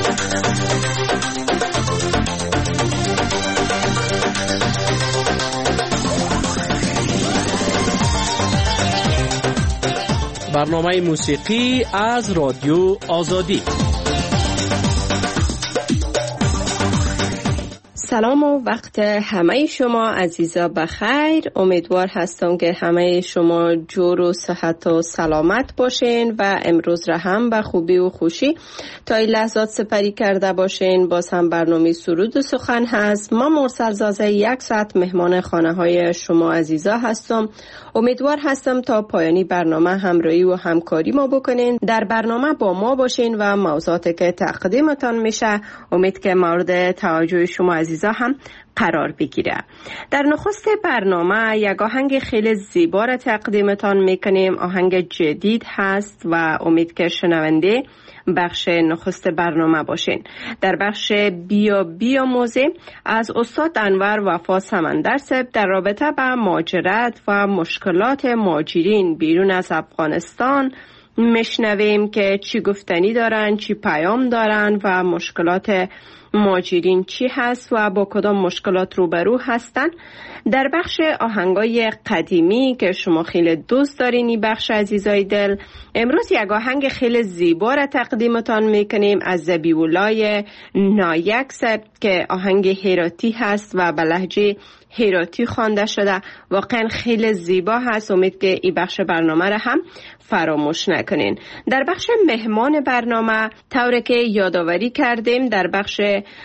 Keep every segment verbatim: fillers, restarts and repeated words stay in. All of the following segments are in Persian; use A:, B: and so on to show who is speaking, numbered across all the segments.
A: برنامه موسیقی از رادیو آزادی.
B: سلام و وقت همه شما عزیزا بخیر. امیدوار هستم که همه شما جور و صحت و سلامت باشین و امروز را هم به خوبی و خوشی تا این لحظات سپری کرده باشین. باز هم برنامه سرود و سخن هست. ما مرسل زازه یک ساعت مهمان خانه های شما عزیزا هستم. امیدوار هستم تا پایانی برنامه همراهی و همکاری ما بکنین. در برنامه با ما باشین و موضوعاتی که تقدیمتان میشه امید که مورد توجه شما عزیزا هم قرار بگیره. در نخست برنامه یک آهنگ خیلی زیبا را تقدیمتان میکنیم. آهنگ جدید هست و امید که شنونده بخش نخست برنامه باشین. در بخش بیا بیا موزه از استاد انور وفا سمندر صاحب در رابطه با مهاجرت و مشکلات مهاجرین بیرون از افغانستان میشنویم که چی گفتنی دارن، چی پیام دارن و مشکلات مهاجرین چی هست و با کدام مشکلات روبرو هستن. در بخش آهنگای قدیمی که شما خیلی دوست دارین این بخش عزیزای دل، امروز یک آهنگ خیلی زیبا را تقدیمتان میکنیم از ذبیح‌الله نایک صاحب که آهنگ هراتی هست و به لهجه هراتی خوانده شده. واقعا خیلی زیبا هست. امید که این بخش برنامه را هم فراموش نکنین. در بخش مهمان برنامه طوری که یادآوری کردیم در بخش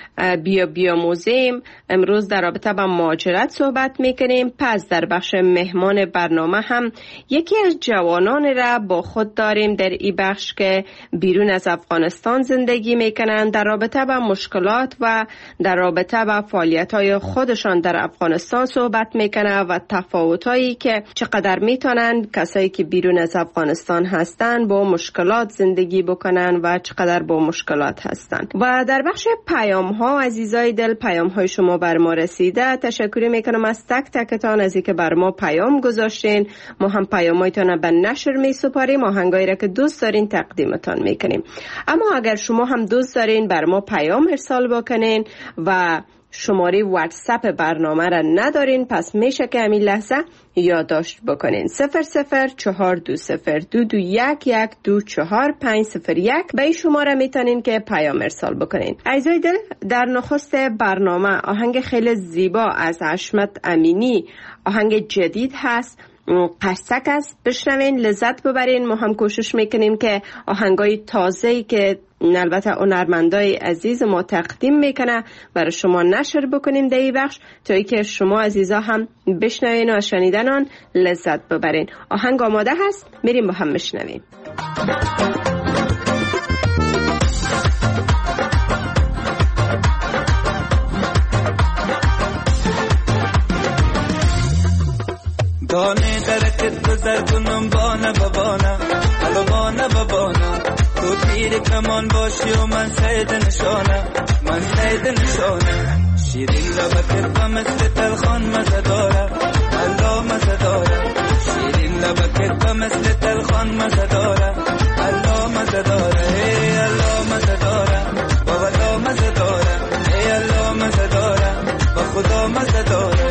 B: بیا بیا موزیم امروز در رابطه با مهاجرت صحبت میکنیم. پس در بخش مهمان برنامه هم یکی از جوانان را با خود داریم در این بخش که بیرون از افغانستان زندگی میکنن، در رابطه با مشکلات و در رابطه با فعالیت‌های خودشان در افغانستان صحبت میکنه و تفاوتایی که چقدر میتونن کسایی که بیرون از افغانستان هستن با مشکلات زندگی بکنن و چقدر با مشکلات هستن. و در بخش پیام ها عزیزای دل، پیام های شما بر ما رسیده. تشکر میکنم از تک تکتان از اینکه بر ما پیام گذاشتین. ما هم پیامایتان به نشر میسپاریم، آهنگایی را که دوست دارین تقدیمتان میکنیم. اما اگر شما هم دوست دارین بر ما پیام ارسال بکنین و شماره واتساپ برنامه را ندارین، پس میشه که همین لحظه یادداشت بکنین. صفر صفر چهار دو صفر دو دو یک یک دو چهار پنج صفر یک به این شماره میتونین که پیام ارسال بکنین. عزیزای دل، در نخست برنامه آهنگ خیلی زیبا از حشمت امینی، آهنگ جدید هست، قصک است. بشنوین، لذت ببرین. ما هم کوشش میکنیم که آهنگای تازه‌ای که البته هنرمندای عزیز ما تقدیم میکنه برای شما نشر بکنیم در این بخش تا ای که شما عزیزا هم بشنوین و از شنیدن آن لذت ببرین. آهنگ آماده هست، میریم با هم بشنویم.
C: دانه درکت گذر کنم بانه بابانه علمانه بابانه تو تیر کمان باشی و من سید نشانه من سید نشانه شیرین لبکت با مثل تلخان مزه داره الله مزه داره شیرین لبکت با مثل تلخان مزه داره الله مزه داره ای الله مزه داره با ولا مزه داره ای الله مزه داره با خدا مزه داره.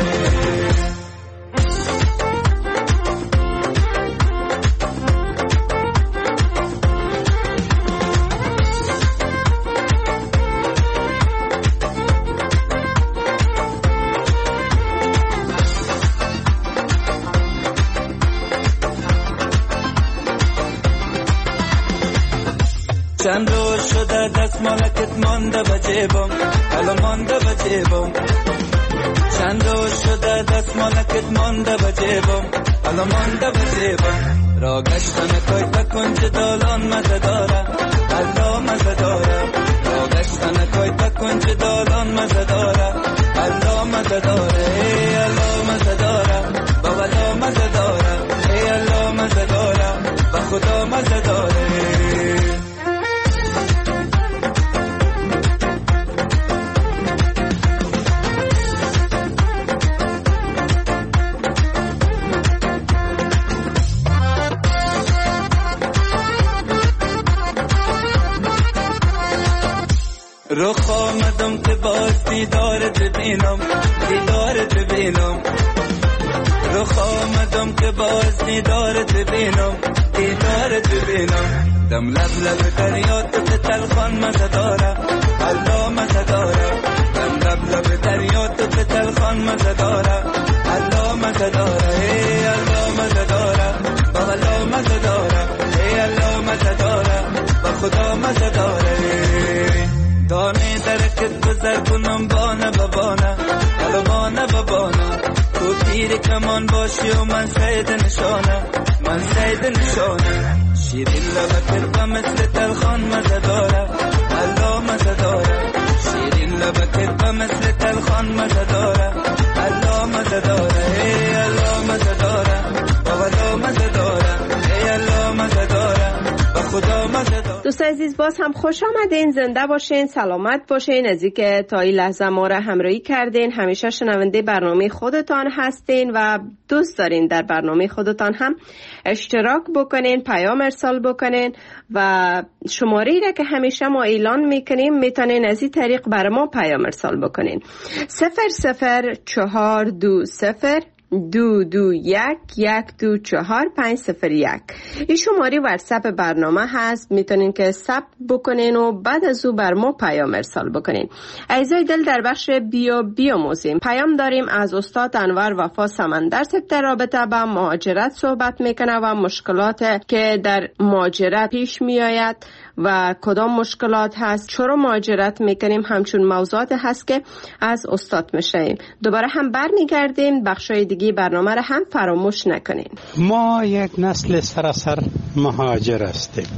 C: چند روز شده دست مالکت مانده به جیبم حالا مانده به جیبم چند روز شده دست مالکت مانده به جیبم حالا مانده به جیبم را گشتن کوی تکنج دالان مزه داره الله مزه داره را گشتن کوی تکنج دالان مزه داره الله مزه داره ای الله مزه داره با ولا مزه داره ای الله مزه داره با خدا مزه داره. رخ آمدم که باز دیدارت ببینم، دیدارت ببینم. رخ آمدم که باز دیدارت ببینم، دیدارت ببینم. دم لب لب دریا تو که تلخان مزه داره، الله مزه داره. دم لب لب دریا تو که تلخان مزه داره، الله مزه داره. ای الله مزه داره، با الله مزه داره. ای الله مزه داره، با خدا مزه داره. دانه درکت گذر کنم بانه ببانه، حالا بانه ببانه. تو تیر کمان باشی و من سید نشانه، من سید نشانه. شیرین لبکت با مثل تلخان مزه داره، الله مزه داره. شیرین لبکت با مثل تلخان مزه داره، الله مزه داره. ای الله مزه داره، با الله مزه داره. ای الله مزه داره، با خدا مزه داره.
B: دوست عزیز باز هم خوش آمدین، زنده باشین، سلامت باشین. از اینکه تا این لحظه ما را همراهی کردین، همیشه شنونده برنامه خودتان هستین و دوست دارین در برنامه خودتان هم اشتراک بکنین، پیام ارسال بکنین و شماره را که همیشه ما اعلان میکنیم میتونین از این طریق بر ما پیام ارسال بکنین. صفر صفر چهار دو صفر دو دو یک یک دو چهار پنج صفر یک. این شماره واتساپ برنامه هست، میتونین که ثبت بکنین و بعد از او بر ما پیام ارسال بکنین. عزیزای دل، در بخش بیا بیاموزیم پیام داریم از استاد انور وفا سمندر صاحب در رابطه با مهاجرت صحبت میکنه و مشکلات که در مهاجرت پیش میآید و کدام مشکلات هست، چرا مهاجرت میکنیم، همچون موضوعات هست که از استاد میشنیم. دوباره هم برمیگردیم، بخشای دیگه برنامه را هم فراموش نکنین.
D: ما یک نسل سراسر مهاجر هستیم،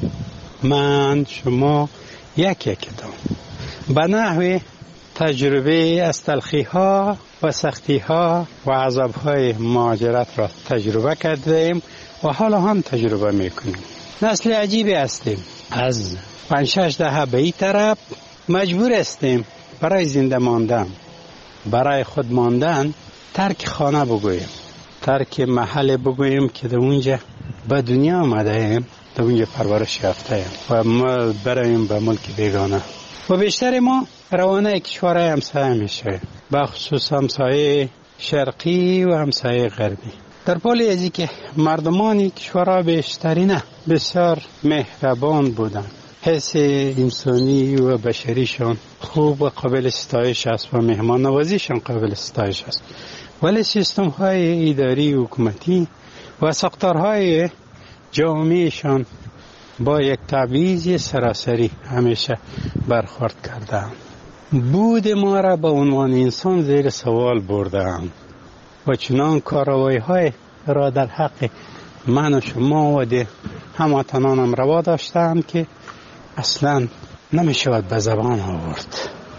D: من شما یک یکتان به نحو تجربه از تلخی ها و سختی ها و عذاب های مهاجرت را تجربه کردیم و حالا هم تجربه میکنیم. نسل عجیبی هستیم، از پنج شش دهه به این طرف مجبور هستیم برای زنده ماندن، برای خود ماندن ترک خانه بگوییم، ترک محل بگوییم که در اونجا به دنیا آمده ایم، در اونجا پرورش یافته ایم و ما برایم به ملک بیگانه. و بیشتر ما روانه کشورهای همسایه میشه، به خصوص همسایه شرقی و همسایه غربی. در پالی ازی که مردمان کشورها بیشتری نه بسیار مهربان بودن، حس انسانی و بشریشان خوب و قابل ستایش است و مهمان نوازیشان قابل ستایش است، ولی سیستم های اداری و حکومتی و ساختارهای جامعهشان با یک تبعیض سراسری همیشه برخورد کردند. بود ما را به عنوان انسان زیر سوال بردند و چنان کارروایی های را در حق من و شما و ده هموطنانم روا داشتند که اصلا نمیشود به زبان آورد.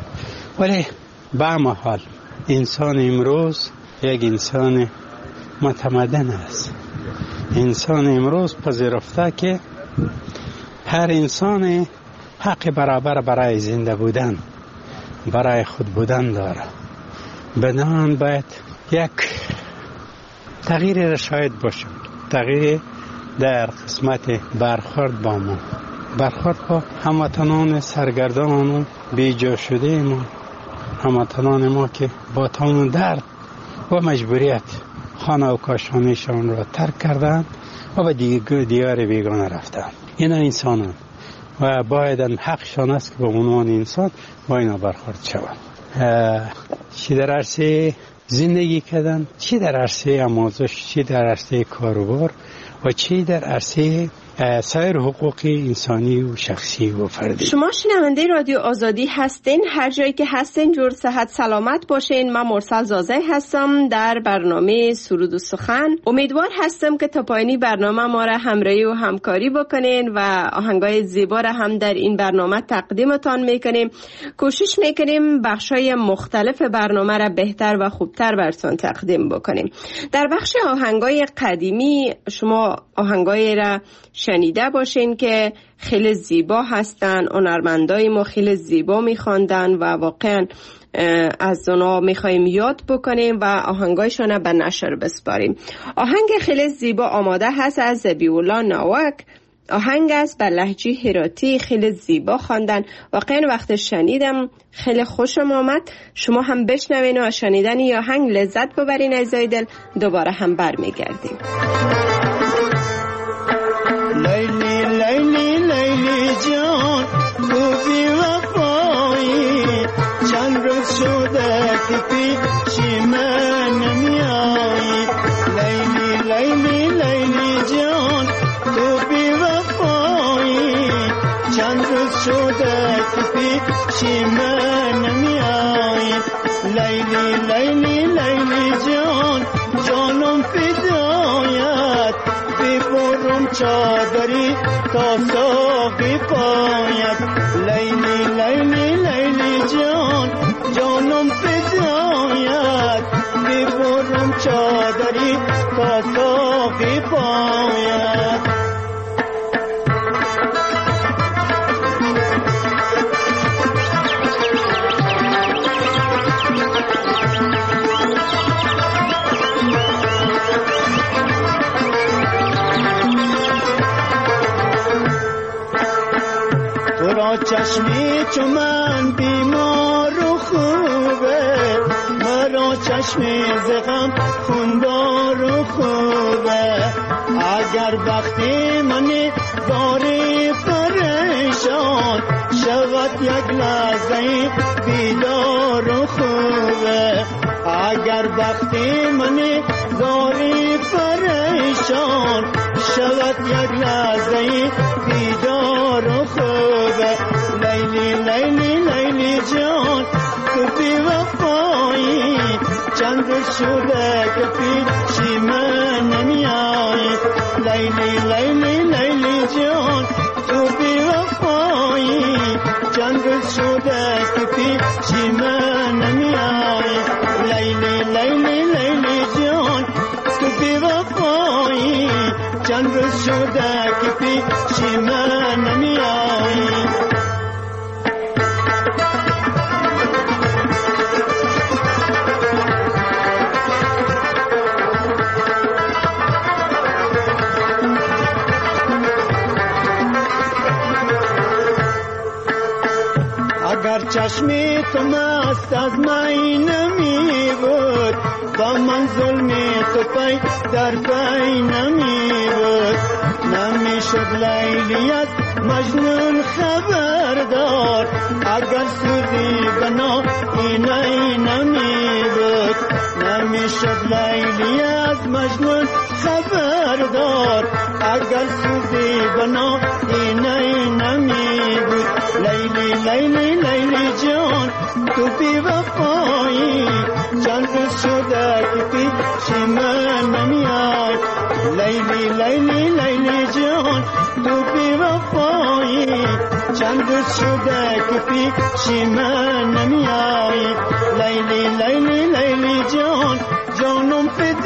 D: ولی به هر حال انسان امروز یک انسان متمدن است. انسان امروز پذیرفته که هر انسان حق برابر برای زنده بودن، برای خود بودن داره. بنابراین باید یک تغییر را شاید باشه، تغییر در قسمت برخورد با ما، برخورد با هموطنان سرگردان و بیجا شده ما، هموطنان ما که با تمام درد و مجبوریت خانه و کاشانهشان را ترک کردند و به دیار بیگانه رفتند. اینا انسانان و باید حقشان است که به عنوان انسان با اینا برخورد شوند. چی در عرصه زندگی کردن، چی در عرصه آموزش، چی در عرصه کاروبار و چی در عرصه سایر حقوق انسانی و شخصی و فردی.
B: شما شنونده رادیو آزادی هستین، هر جایی که هستین جور صحت سلامت باشین. من مرسل زازه هستم در برنامه سرود و سخن. امیدوار هستم که تا پایانی برنامه ما را همراهی و همکاری بکنین و آهنگای زیبا را هم در این برنامه تقدیمتان میکنیم. کوشش میکنیم بخشای مختلف برنامه را بهتر و خوبتر براتون تقدیم بکنیم. در بخش آهنگای قدیمی شما آهنگای را شنیده باشین که خیلی زیبا هستن، هنرمندای ما خیلی زیبا میخواندن و واقعا از اونا میخوایم یاد بکنیم و آهنگایشون به نشر بسپاریم. آهنگ خیلی زیبا آماده هست از زبیولا ناوک آهنگ است بر لهجه هراتی، خیلی زیبا خواندن. واقعا وقت شنیدم خیلی خوشم آمد. شما هم بشنوین و از شنیدن این آهنگ لذت ببرین عزیزای دل. دوباره هم برمیگردیم.
E: لیلی لیلی لیلی جان تو بی وفایی، چند روز شده که پیشی من نمیایی. لیلی لیلی لیلی جان تو بی وفایی، چند روز شده که پیشی من نمیایی. لیلی لیلی لیلی جان جانم فدایت، ببرم چادری تا ساقی پایت. لیلی لیلی لیلی جان جانم فدایت، ببرم چادری تا ساقی پایت. چشمی چو من بیمار و خوبه، مرا چشمی زغم خوندار و خوبه. اگر وقتی منی داری پریشان، شود یک لحظه بیدار و خوبه. اگر وقتی منی داری پریشان، شود یک لحظه بیدار و خوبه. لیلی لیلی لیلی جان تو بی وفایی، چند شده که پیشی من نمیایی. لیلی لیلی لیلی جان تو بی وفایی، چند شده که پیشی من نمیایی. لیلی لیلی لیلی جان تو بی وفایی، چند شده که پیشی من نمیایی. اگر چشمی تو مست از می نمی بود، با من ظلمی تو پی در پی نمی بود. نمی شد لیلی از مجنون خبردار، اگر سودی بنا اینی نمی بود. نمی شد لیلی از مجنون خبردار، اگر سودی بنا اینی نمی بود. لیلی لیلی لیلی جان تو بی وفایی، چند روز شده که پیشی من نمیای. لیلی لیلی لیلی جان تو بی وفایی، چند روز شده که پیشی من نمیای. لیلی لیلی لیلی جان جانم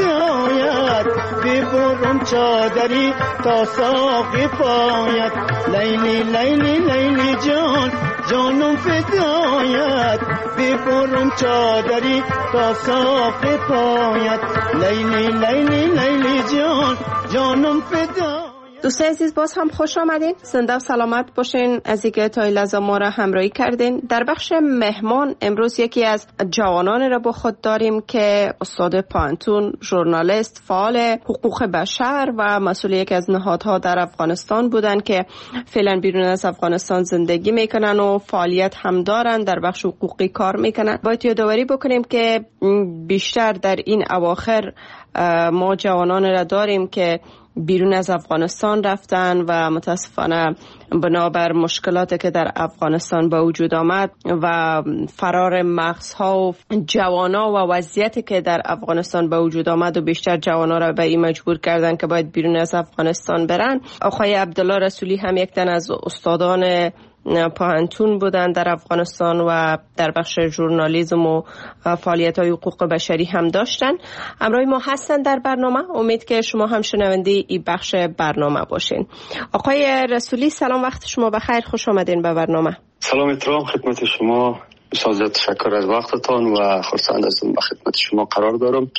E: فدایت، ببرم چادری تا ساقی پایت. لیلی لیلی لیلی جان جانم فدایت، ببرم چادری تا ساقی پایت. لیلی لیلی لیلی جان جانم فدایت.
B: دوستان عزیز باز هم خوش آمدین. زنده و سلامت باشین از اینکه تا این لحظه ما را همراهی کردین. در بخش مهمان امروز یکی از جوانان را با خود داریم که استاد پانتون، ژورنالیست، فعال حقوق بشر و مسئول یکی از نهادها در افغانستان بودن که فعلا بیرون از افغانستان زندگی میکنن و فعالیت هم دارن، در بخش حقوقی کار میکنن. باید یادآوری بکنیم که بیشتر در این اواخر ما جوانان را داریم که بیرون از افغانستان رفتن و متاسفانه بنابر مشکلاتی که در افغانستان به وجود آمد و فرار مغزها و جوانا و وضعیتی که در افغانستان به وجود آمد و بیشتر جوانا را به این مجبور کردن که باید بیرون از افغانستان برن. آقای عبدالله رسولی هم یک تن از استادان پانتون بودن در افغانستان و در بخش ژورنالیسم و فعالیت‌های حقوق بشری هم داشتن. همراه ما هستن در برنامه. امید که شما هم شنونده این بخش برنامه باشین. آقای رسولی سلام، وقت شما بخیر، خوش آمدین به برنامه.
F: سلام احترام خدمت شما، بسیار تشکر از وقتتان و خرسند هستم به خدمت شما قرار دارم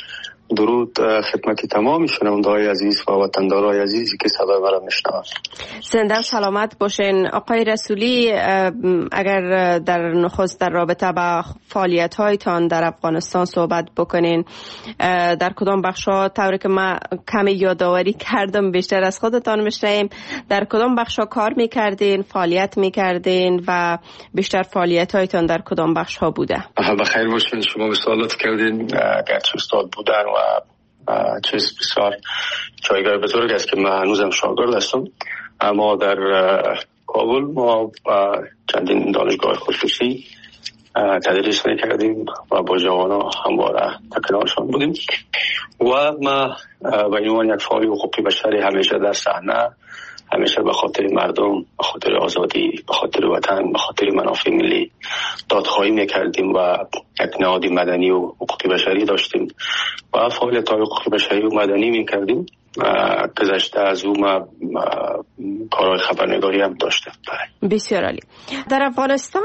F: درود خدمت تمام شنونده‌های عزیز و وطندارای عزیزی که صدای مرا میشنوند.
B: زنده و سلامت باشین. آقای رسولی، اگر در نخست در رابطه با فعالیت‌هایتان در افغانستان صحبت بکنین، در کدام بخش‌ها، طوری که من کمی یادآوری کردم بیشتر از خودتان میشنویم، در کدام بخش‌ها کار میکردین، فعالیت میکردین و بیشتر فعالیت‌هایتان در کدام بخش‌ها بوده؟
F: بخیر باشین. شما سوالات کردین، گرچه استاد بودن و چیز بسیار جایگاه بزرگ است که من هنوزم شاگرد هستم، اما در کابل ما چندین دانشگاه خصوصی تدریس میکردیم و با جوانان همواره در کنارشان بودیم و ما به عنوان یک فعال حقوقی بشری همیشه در صحنه، همیشه به خاطر مردم، به خاطر آزادی، به خاطر وطن، به خاطر منافع ملی دادخواهی میکردیم و یک نهاد مدنی و حقوقی بشری داشتیم و فعالیت‌های حقوقی بشری و مدنی میکردیم. گذشته از او ما کارهای خبرنگاری هم داشتم.
B: بسیار عالی. در افغانستان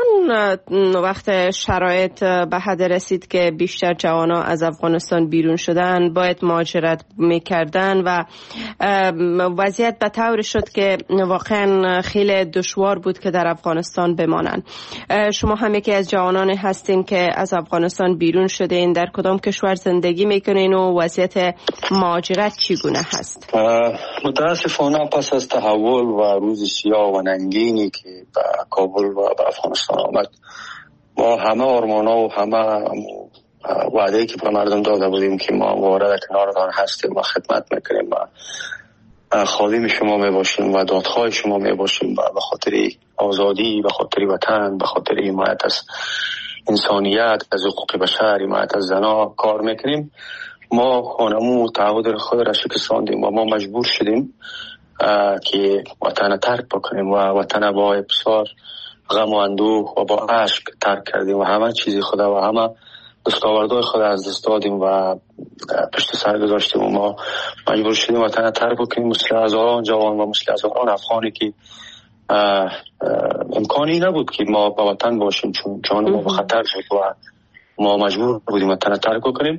B: وقت شرایط به حد رسید که بیشتر جوانا از افغانستان بیرون شدن، باید مهاجرت میکردن و وضعیت به طور شد که واقعا خیلی دشوار بود که در افغانستان بمانن. شما هم یکی از جوانان هستین که از افغانستان بیرون شدین. در کدام کشور زندگی میکنین و وضعیت مهاجرت چگونه هست؟
F: متاسفانه پس از تحول و روز سیاه و ننگینی که به کابل و به افغانستان آمد، ما همه آرمانا و همه وعده‌ای که به مردم داده بودیم که ما وارد کنارتان هستیم و خدمت میکنیم و خادم شما میباشیم و دادخواه شما میباشیم و به خاطر آزادی، به خاطر وطن، به خاطر حمایت از انسانیت، از حقوق بشر، حمایت از زنا کار میکنیم، ما خانمو تعهد خود را شکستاندیم و ما مجبور شدیم که وطن ترک بکنیم و وطن با بسیار غم و اندوه و با عشق ترک کردیم و همه چیزی خود و همه دستاوردهای خود از دست دادیم و پشت سر گذاشتیم و ما مجبور شدیم وطن ترک بکنیم، مثل هزاران جوان و مثل هزاران افغانی که امکانی نبود که ما با وطن باشیم، چون جان ما به خطر شد و ما مجبور بودیم وطن ترک کنیم.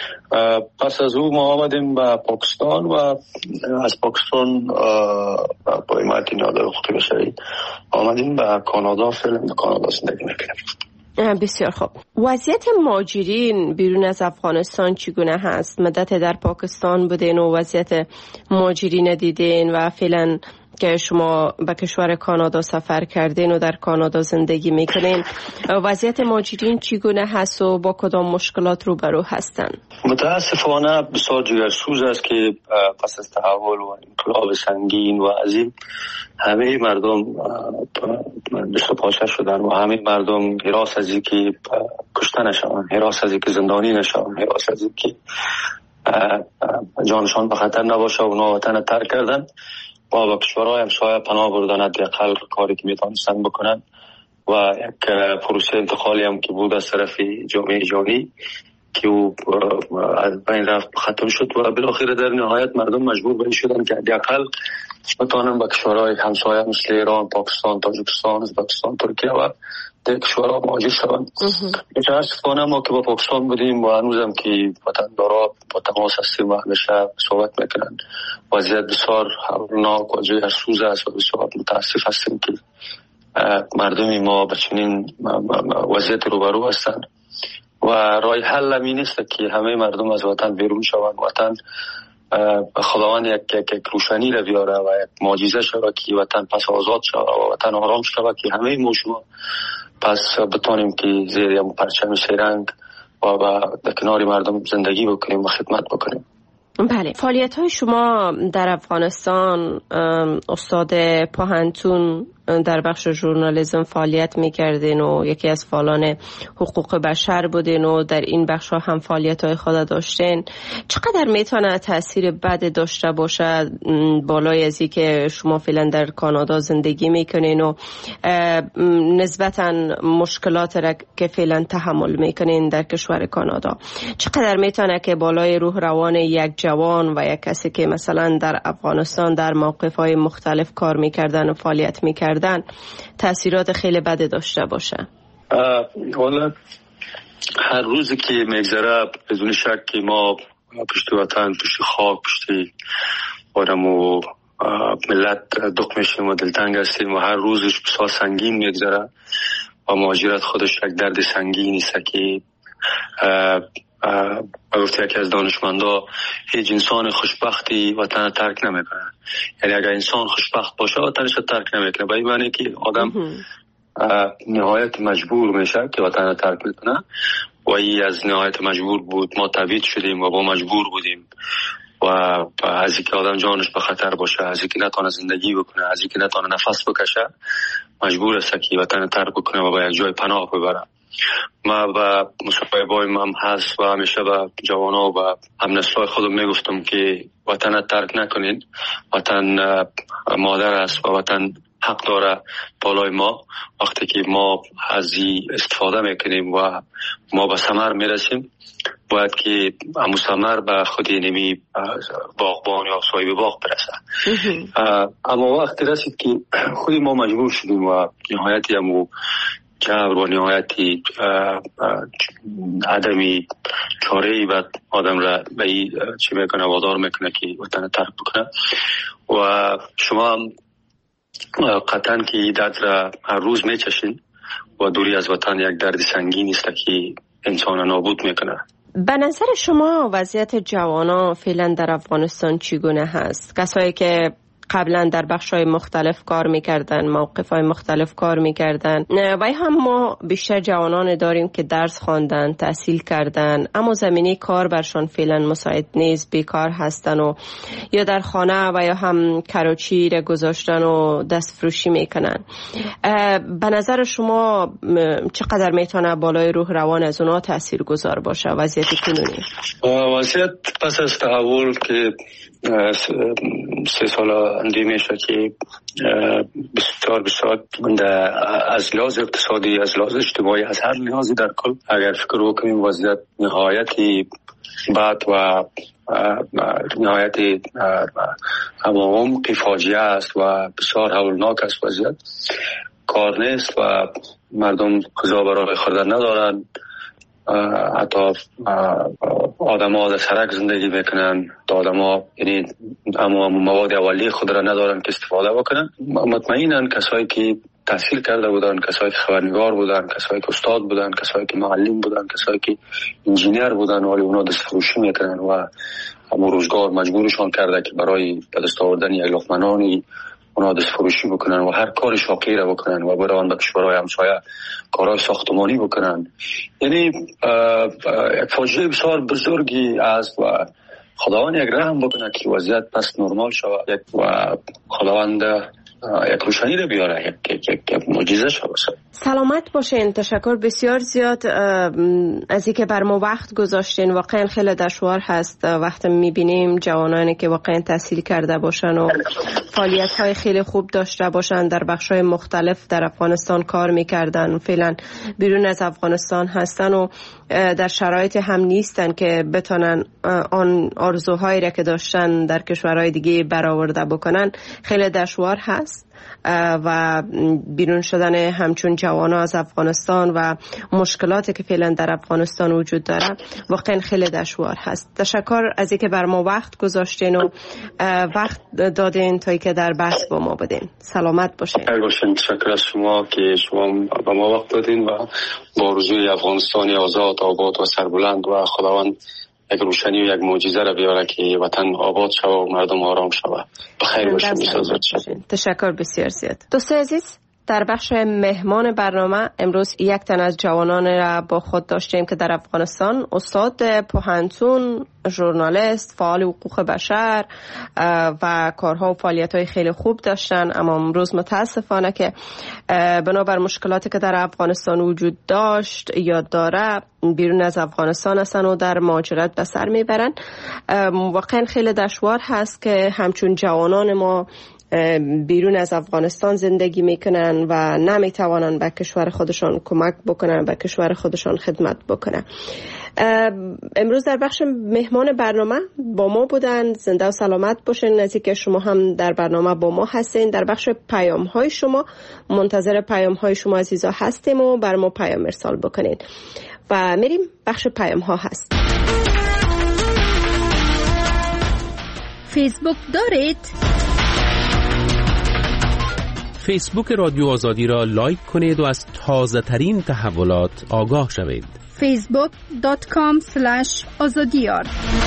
F: پس از او ما آمدیم به پاکستان و از پاکستان با حمایت نهاد حقوقی بشری آمدیم به کانادا. فعلا به کانادا زندگی میکنیم.
B: بسیار خوب. وضعیت مهاجرین بیرون از افغانستان چگونه هست؟ مدت در پاکستان بودین و وضعیت مهاجرین دیدین و فعلا که شما به کشور کانادا سفر کردین و در کانادا زندگی میکنین، وضعیت مهاجرین چگونه هست و با کدام مشکلات روبرو هستن؟
F: متاسفانه بسیار جگرسوز است که پس از تحول و انقلاب سنگین و عظیم همه مردم دست و پاچه شدن و همه مردم هراس از این که کشته نشوند، هراس از این که زندانی نشوند، هراس از این که جانشان به خطر نباشه و وطن ترک کردن و با کشورهای همسایه پناه بردن، حداقل کاری که میتونستن بکنن و یک پروسه انتقالی هم که بود از طرف جامعه جهانی که او از بین رفت ختم شد و بالاخره در نهایت مردم مجبور به این شدن که حداقل بتوانن با کشورهای همسایه مثل ایران، پاکستان، تاجیکستان، ازبکستان، ترکیه و در کشورها مهاجر شوند. متاسفانه ما که با پاکستان بودیم و هنوزم که وطندارا با تماس هستیم و همیشه صحبت میکنن، وضعیت بسیار هولناک و جگرسوز است و بسیار متاسف هستیم که مردمی ما به چنین وضعیت روبرو هستند و راه حل همین نیست که همه مردم از وطن بیرون شوند، وطن خداوند یک یک روشنی را بیاره و یک معجزه شود که وطن پس آزاد شود و وطن آرام شود که همه ما شما پس بتونیم که زیر یک پرچم سه‌رنگ و با کنار مردم زندگی بکنیم و خدمت بکنیم.
B: بله. فعالیت های شما در افغانستان، استاد پاهنتون در بخش ژورنالیسم فعالیت میکردین و یکی از فعالان حقوق بشر بودین و در این بخش ها هم فعالیت های خود داشتین. چقدر میتونه تاثیر بد داشته باشه بالای ازی که شما فعلا در کانادا زندگی میکنین و نسبتا مشکلات را که فعلا تحمل میکنین در کشور کانادا، چقدر میتونه که بالای روح روان یک جوان و یک کسی که مثلا در افغانستان در موقف های مختلف کار میکردن و فعالیت میکردن تأثیرات خیلی بد داشته باشه؟
F: والا هر روزی که میگذره بدون شک که ما پشت وطن، پشت خاک، پشت آدم و ملت دق میشیم و دلتنگ هستیم و هر روزش بسیار سنگین میگذره و مهاجرت خودش یک درد سنگین است که گفته یکی از دانشمندا هیچ انسان خوشبختی وطن ترک نمیکنه. یعنی اگر انسان خوشبخت باشه وطنش ترک نمیکنه، به این معنی که آدم نهایت مجبور میشه که وطن ترک میکنه و این از نهایت مجبور بود. ما تبعید شدیم و با مجبور بودیم و از اینکه آدم جانش به خطر باشه، از اینکه نتونه زندگی بکنه، از اینکه نتونه نفس بکشه، مجبور است که وطن ترک بکنه و به یک جای پناه ببره. ما با مصاحبه‌های هم هست و همیشه به جوانا و همنسلای خودم میگفتم که وطن ترک نکنین، وطن مادر است و وطن حق داره بالای ما. وقتی که ما از این استفاده میکنیم و ما به ثمر میرسیم، باید که همون ثمر به خود نمی باغبان یا صاحب باغ برسه. اما وقتی رسید که خودی ما مجبور شدیم و نهایتی همون جبر و نهایتی عدمی چاره‌ای بعد آدم را به این چی میکنه وادار میکنه که وطن ترک بکنه. و شما قطعا که درد را هر روز میچشین و دوری از وطن یک درد سنگین است که انسان نابود میکنه.
B: به نظر شما وضعیت جوانان فعلا در افغانستان چگونه هست؟ کسایی که قبلا در بخش‌های مختلف کار می‌کردن، موقف‌های مختلف کار می‌کردن و هم ما بیشتر جوانان داریم که درس خواندن، تحصیل کردن، اما زمینه کار برشان فعلا مساعد نیست، بیکار هستن و یا در خانه و یا هم کراچی را گذاشتن و دست فروشی میکنن. به نظر شما چقدر میتونه بالای روح روان از اونها تاثیرگذار باشه وضعیت کنونی؟
F: وضعیت پس از تحول که سه سال اندی میشه که بسیار بسیار از لحاظ اقتصادی، از لحاظ اجتماعی، از هر لحاظی در کل اگر فکر بکنیم وضعیت نهایتی بد و نهایتی همام که فاجعه است و بسیار هولناک است. وضعیت کار نیست و مردم غذا برای خوردن ندارن، حتی آدم ها در سرک زندگی میکنن، آدم ها یعنی اما مواد اولیه خود را ندارن که استفاده بکنن. مطمئنن کسایی که تحصیل کرده بودن، کسایی که خبرنگار بودن، کسایی که استاد بودن، کسایی که معلم بودن، کسایی که انجینیر بودن، ولی اونا دست فروشی میکنن و همون روزگار مجبورشان کرده که برای به دست آوردن یک لقمه نانی اونا دست فروشی بکنن و هر کار شاقی را بکنن و برای به کشورهای همسایه کارهای ساختمانی بکنن. یعنی یک فاجعه بسیار بزرگی است و خداوند یک رحم بکنه که وضعیت پس نرمال شود و خداوند یک روشنی رو بیاره، یک یک معجزه شود.
B: سلامت باشین. تشکر بسیار زیاد از اینکه بر ما وقت گذاشتین. واقعا خیلی دشوار هست وقتی میبینیم جوانانی که واقعا تحصیل کرده باشن و فعالیت های خیلی خوب داشته باشن، در بخش های مختلف در افغانستان کار میکردن، فعلا بیرون از افغانستان هستن و در شرایط هم نیستن که بتونن آن آرزوهایی را که داشتن در کشورهای دیگه برآورده بکنن. خیلی دشوار هست و بیرون شدن همچون جوانا از افغانستان و مشکلاتی که فعلا در افغانستان وجود داره واقعا خیلی دشوار هست. تشکر از اینکه بر ما وقت گذاشتین و وقت دادین تا اینکه در بحث با ما بدین. سلامت باشین.
F: تشکر از شما که شما به ما وقت دادین و با آرزوی افغانستانی آزاد، آباد و سربلند و خداوند یک روشنی و یک معجزه را بیاره که وطن آباد شود و مردم آرام شود. بخیر باشین.
B: تشکر بسیار زیاد. دوستان عزیز، در بخش مهمان برنامه امروز یک تن از جوانان را با خود داشتیم که در افغانستان استاد پوهنتون، ژورنالیست، فعال حقوق بشر و کارها و فعالیت‌های خیلی خوب داشتن، اما امروز متاسفانه که بنابر مشکلاتی که در افغانستان وجود داشت یا داره بیرون از افغانستان هستن و در مهاجرت به سر میبرن. واقعا خیلی دشوار هست که همچون جوانان ما بیرون از افغانستان زندگی میکنن و نمیتوانن به کشور خودشان کمک بکنن، به کشور خودشان خدمت بکنن. امروز در بخش مهمان برنامه با ما بودن. زنده و سلامت باشین. از اینکه شما هم در برنامه با ما هستین. در بخش پیام های شما منتظر پیام های شما عزیزا هستیم و بر ما پیام ارسال بکنین و میریم بخش پیام ها هست.
G: فیسبوک دارید؟
A: فیسبوک رادیو آزادی را لایک کنید و از تازه ترین تحولات آگاه شوید.
G: فیسبوک دات کام اسلش آزادیار.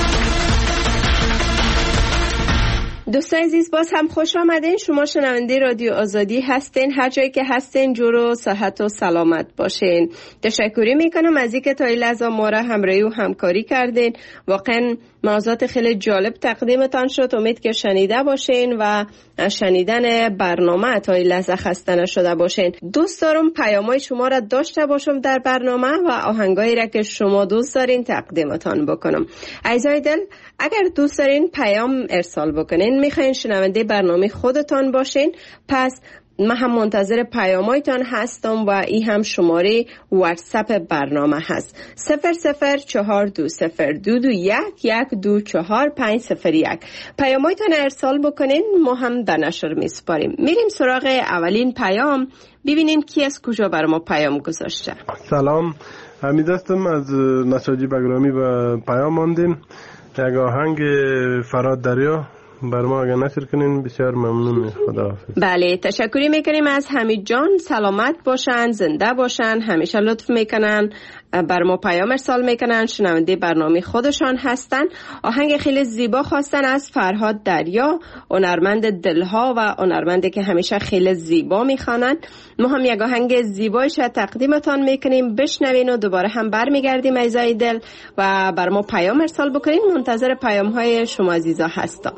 B: دوستان عزیز، باز هم خوش آمدین. شما شنونده رادیو آزادی هستین. هر جایی که هستین جور و صحت و سلامت باشین. تشکری میکنم از اینکه تا این لحظه ما را همراهی و همکاری کردین. واقعا موضوعات خیلی جالب تقدیمتان شد. امید که شنیده باشین و شنیدن برنامه تا این لحظه خسته نشده باشین. دوست دارم پیامای شما را داشته باشم در برنامه و آهنگایی را که شما دوست دارین تقدیمتان بکنم. عزیزای دل، اگر دوست دارین پیام ارسال بکنین، میخواین شنونده برنامه خودتان باشین، پس من هم منتظر پیامایتان هستم و این هم شماره واتساپ برنامه هست صفر صفر چهار دو صفر دو دو یک یک دو چهار پنج صفر یک. پیامایتان ارسال بکنین، ما هم در نشر میسپاریم. میریم سراغ اولین پیام، ببینیم کی از کجا بر ما پیام گذاشته.
H: سلام، حمید هستم از نساجی بگرامی و پیام ماندیم. یک آهنگ فراد دریا بر ما اگر نشر کنین بسیار ممنون. خداحافظ.
B: بله، تشکری میکنیم از حمید جان. سلامت باشن، زنده باشن، همیشه لطف میکنن، بر ما پیام ارسال میکنن، شنونده برنامه خودشان هستن. آهنگ خیلی زیبا خواستن از فرهاد دریا، هنرمند دلها و هنرمندی که همیشه خیلی زیبا میخوانن. ما هم یک آهنگ زیبایش تقدیمتان میکنیم، بشنوین و دوباره هم برمیگردیم عزیزای دل و بر ما پیام ارسال بکنین. منتظر پیام های شما عزیزا هستم.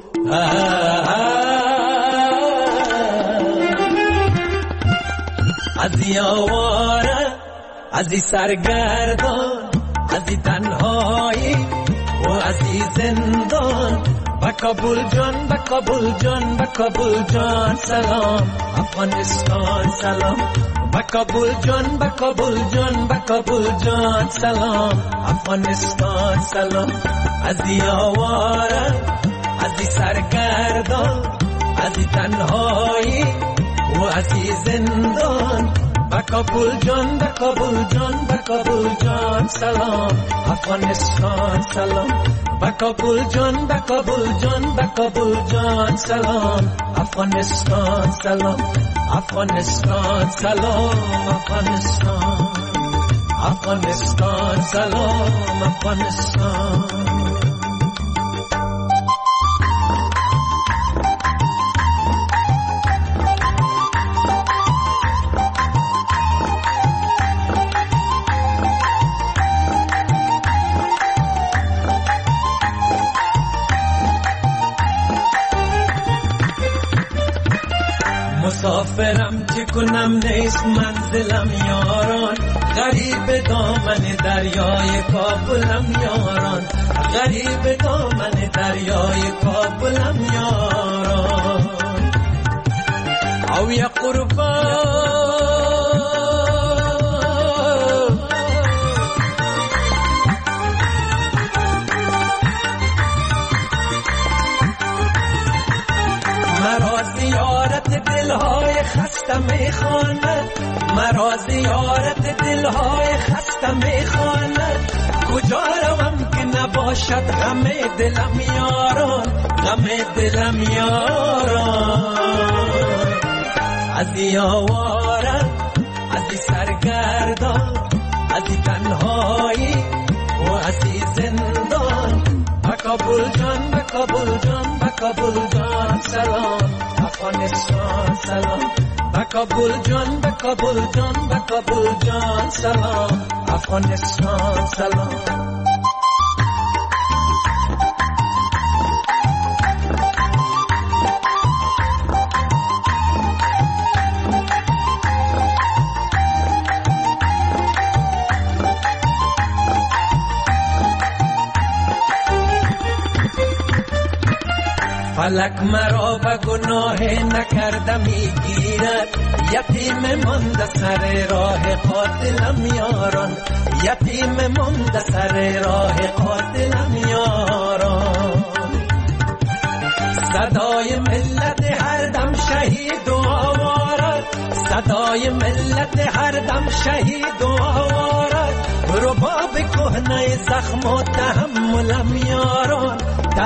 C: ازی آواره، ازی سرگردان، ازی تنهایی و ازی زندان. با کابل جان، با کابل جان، با کابل جان سلام. افغانستان سلام. با کابل جان، با کابل جان، با کابل جان سلام. افغانستان سلام. ازی آواره، ازی سرگردان، ازی تنهایی و ازی زندان. با کابل جان، با کابل جان، با کابل جان سلام. افغانستان سلام. با کابل جان، با کابل جان، با کابل جان سلام. افغانستان سلام. افغانستان سلام. افغانستان، افغانستان سلام. افغانستان. مسافرم چه کنم نیست منزلم یاران. غریب دامن دریای کابلم یاران. غریب دامن دریای کابلم یاران. او یا قربان مرا زیارت دلهای خسته میخواند. مرا زیارت دلهای خسته میخواند. کجا روم که نباشد همه دلم یاران. همه دلم یاران. ازی آواره، ازی سرگردان، ازی تنهایی و ازی زندان. با کابل جان، با کابل جان، با کابل جان سلام. افغانستان سلام. با کابل جان، با کابل جان، با کابل جان سلام. افغانستان سلام. فلک مرا به گناه نکرده میگیرد. یتیم مانده سر راه قاتلم یاران. یتیم مانده سر راه قاتلم یاران. صدای ملت هر دم شهید و آوارد. صدای ملت هر دم شهید و آوارد. رباب کهنه زخم و تحملم یاران. تحمل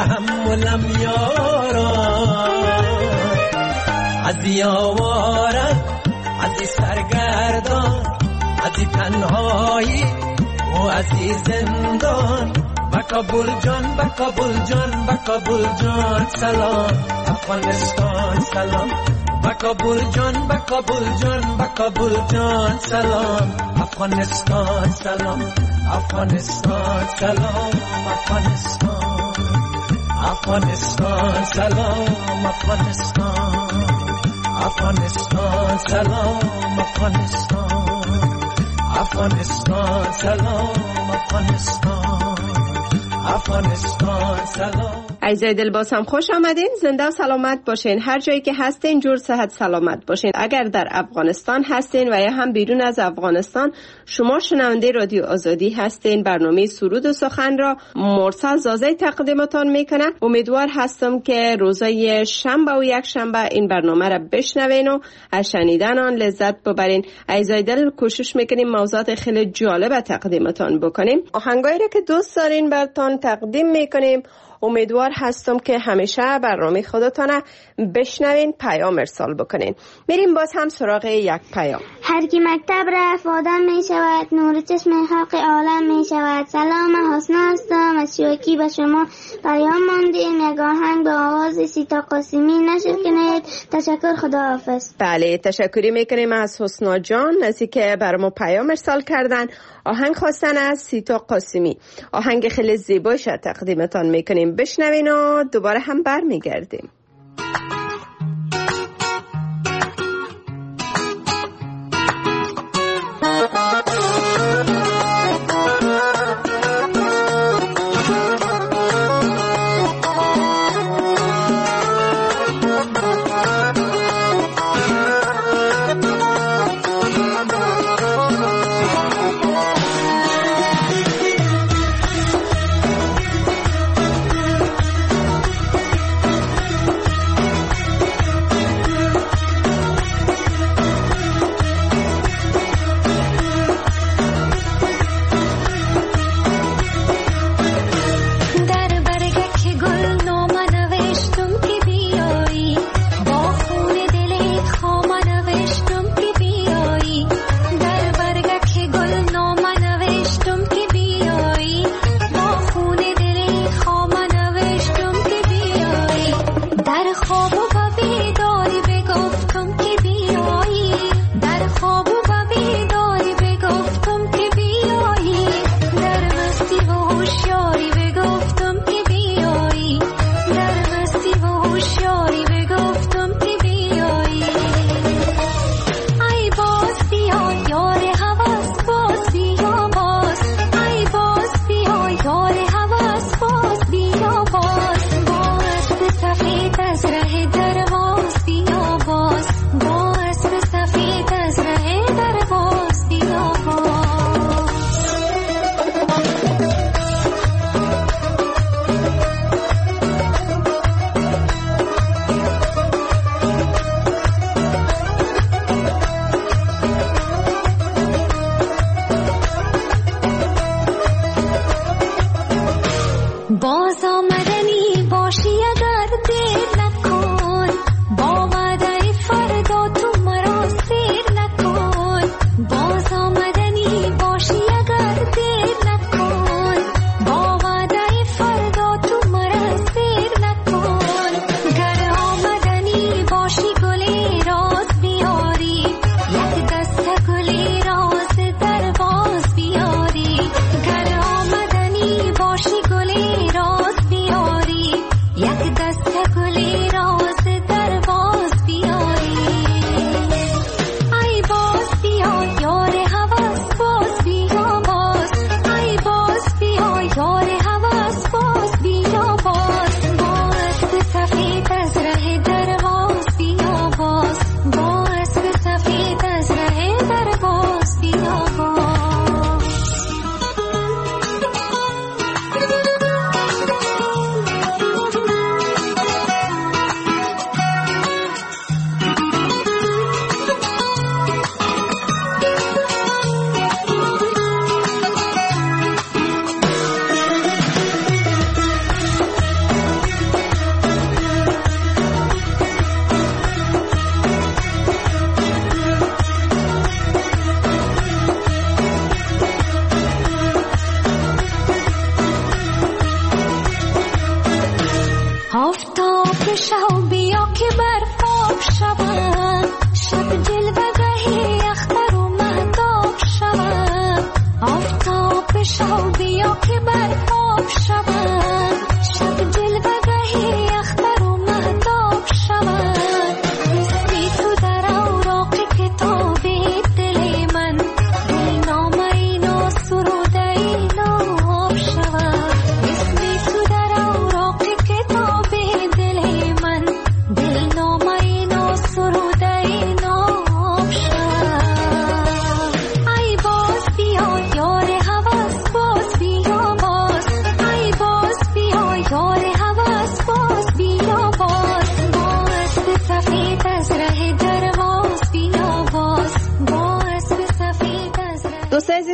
I: گلم یاران از یاوارن از سرگردان از تنهایی و از زندان با کابل جان با کابل جان با کابل جان سلام افغانستان سلام با کابل جان با کابل جان با کابل جان سلام افغانستان سلام افغانستان سلام افغانستان افغانستان سلام افغانستان افغانستان سلام افغانستان افغانستان سلام افغانستان افغانستان سلام.
B: عزیزای دل باز هم خوش آمدین. زنده و سلامت باشین. هر جایی که هستین جور صحت سلامت باشین. اگر در افغانستان هستین و یا هم بیرون از افغانستان، شما شنونده رادیو آزادی هستین. برنامه سرود و سخن را مرسل زازه تقدیمتان میکنه. امیدوار هستم که روزای شنبه و یک شنبه این برنامه را بشنوین و از شنیدن آن لذت ببرین. عزیزای دل کوشش میکنیم موضوعات خیلی جالب تقدیمتان بکنیم. آهنگایی را که دوست دارین براتون تقدیم میکنیم. امیدوار هستم که همیشه برنامه خودتان بشنوین، پیام ارسال بکنین. میریم باز هم سراغ یک پیام.
J: هر کی مکتب رفت آدم می شود، نور چشم حق عالم می شود. سلام، حسنا هستم از شوکی به شما پیام ماندیم. یک آهنگ به آواز سیتا قاسمی نشر کنید. تشکر، خداحافظ.
B: بله، تشکری میکنیم از حسنا جان از اینکه برام پیام ارسال کردن. آهنگ خواستن از سیتا قاسمی. آهنگ خیلی زیباش تقدیمتان میکنیم. بشنوین و دوباره هم برمیگردیم.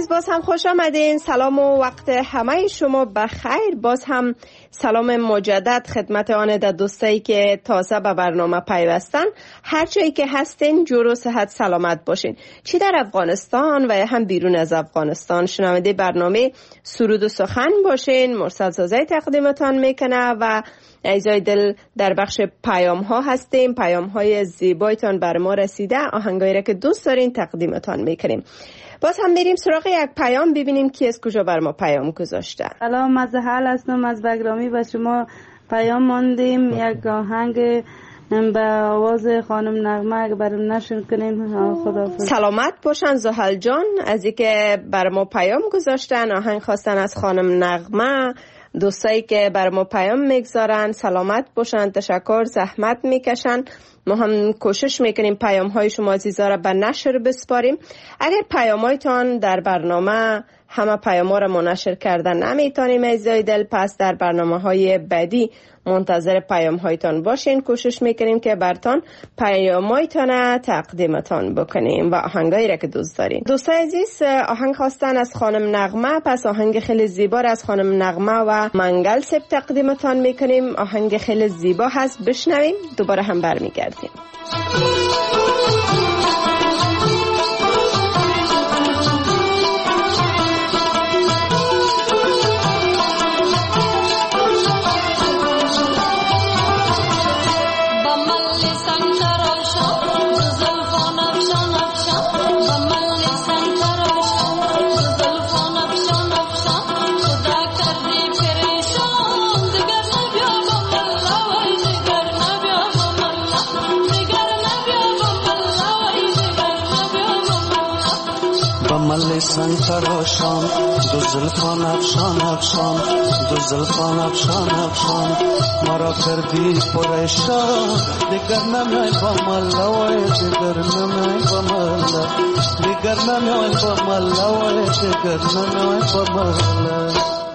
B: عزیز باز هم خوش آمدین. سلام و وقت همه شما بخیر. باز هم سلام مجدد خدمت آن در دوستایی که تازه به برنامه پیوستن. هر جایی که هستین جور و صحت سلامت باشین، چی در افغانستان و هم بیرون از افغانستان. شنونده برنامه سرود و سخن باشین. مرسل سازی تقدیمتان میکنه و عزیزای دل در بخش پیام ها هستیم. پیام های زیبایتان بر ما رسیده، آهنگایی را که دوست دارین تقدیمتان میکنیم. باز هم بریم سراغ یک پیام ببینیم کی از کجا بر ما پیام گذاشته.
K: سلام، از حال هستم از بگرامی و شما پیام ماندیم. یک آهنگ به آواز خانم نغمه اگه برام نشون کنیم. خداحافظ.
B: سلامت باشن زحل جان از اینکه بر ما پیام گذاشتن. آهنگ خواستن از خانم نغمه. دوستایی که بر ما پیام میگذارن سلامت باشن، تشکر، زحمت میکشن. ما هم کوشش میکنیم پیام های شما عزیزا را به نشر بسپاریم. اگر پیام هایتان در برنامه همه پیام ها را منشر کردن نمیتونیم عزیزای دل، پس در برنامه های بعدی منتظر پیام هایتان باشین. کوشش میکنیم که برتان پیام هایتان تقدیمتان بکنیم و آهنگایی را که دوست دارین. دوستای عزیز آهنگ خواستن از خانم نغمه، پس آهنگ خیلی زیبا از خانم نغمه و منگل سب تقدیمتان میکنیم. آهنگ خیلی زیبا هست، بشنویم دوباره هم برمیگردیم.
I: مل سنگ تراشان دو زلفان افشان افشان دو زلفان افشان افشان مرا کردی پریشان دیگر نمیای با ملا وای دیگر نمیای با ملا دیگر نمیای با ملا وای دیگر نمیای با ملا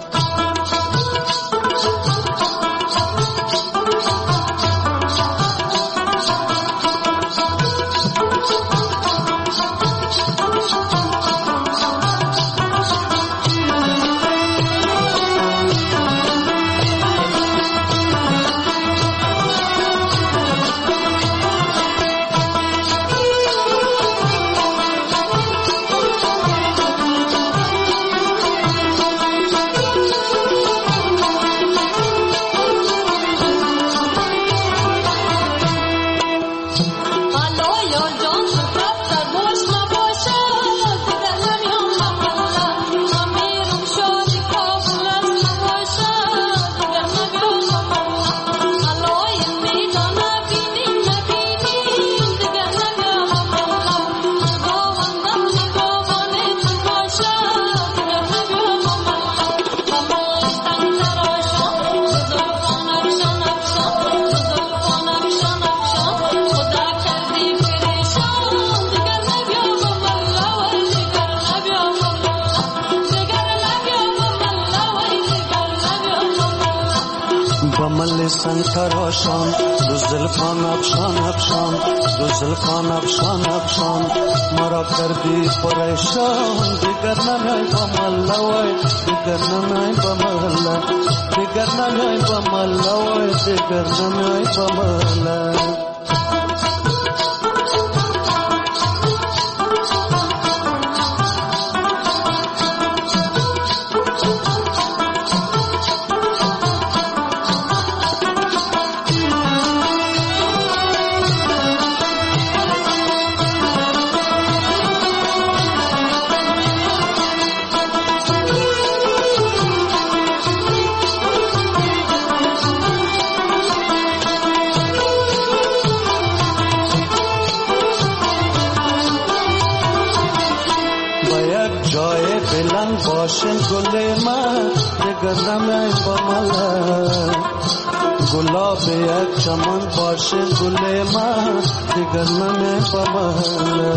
I: سنگ تراشان دو زلفان افشان افشان دو زلفان افشان افشان مرا کردی پریشان دیگر نمیای با ملا وای دیگر نمیای با ملا دیگر نمیای با ملا وای دیگر نمیای با ملا باشن گل من دیگر نمیای با ملا گلاب یک چمن باشن گل من دیگر نمیای با ملا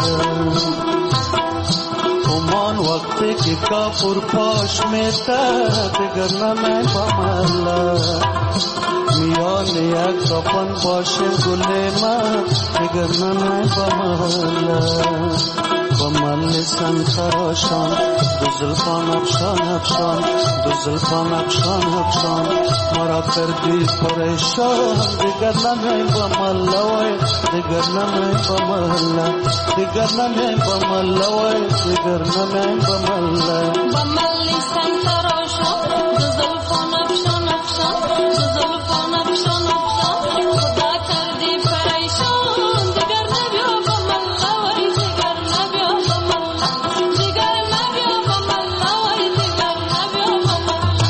I: امان وقتی که کافر پاش میته دیگر نمیای با ملا میان یک کفن باشن گل من دیگر نمیای با ملا با مل سن خراشان دو زلفان افشان افشان دو زلفان افشان افشان مرا کردی پریشان دیگر نمیم با ملوی دیگر نمیم با ملا دیگر نمیم با ملوی دیگر نمیم با ملا
L: با مل سن خراشان دو زلفان افشان افشان دو زلفان افشان افشان خدا کردی پریشان دیگر نبیا با ملوی دیگر نبیا با ملا دیگر نبیا با ملوی دیگر نبیا با ملا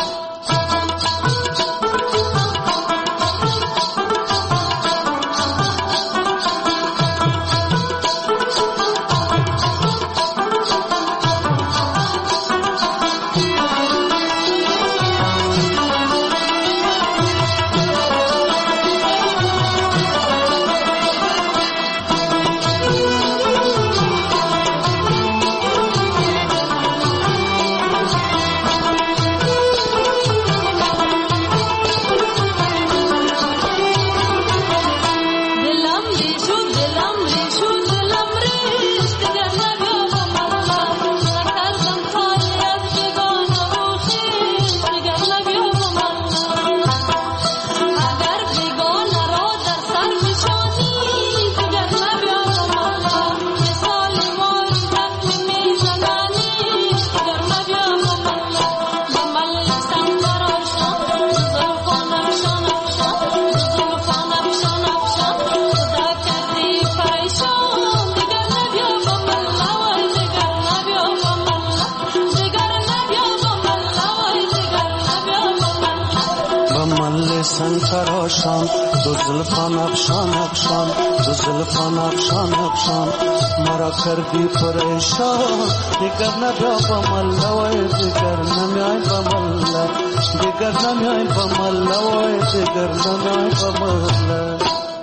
I: خراشان دو زلفان افشان افشان دو زلفان افشان افشان مرا کردی پریشان دیگر نبیا با ملوی دیگر نمیای با ملا دیگر نمیای با ملوی دیگر نمیای با ملا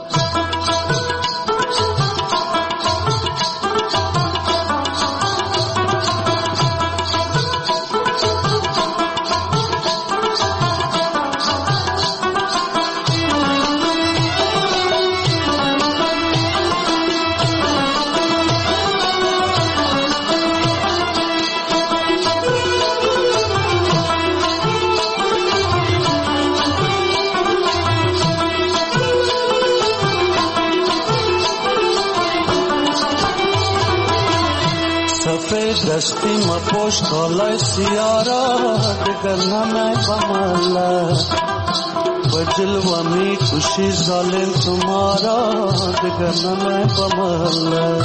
I: دستی ما پشت کالای سیارا دیگر نمی بمالا بجلوه می کشی ظالم تمارا دیگر نمی بمالا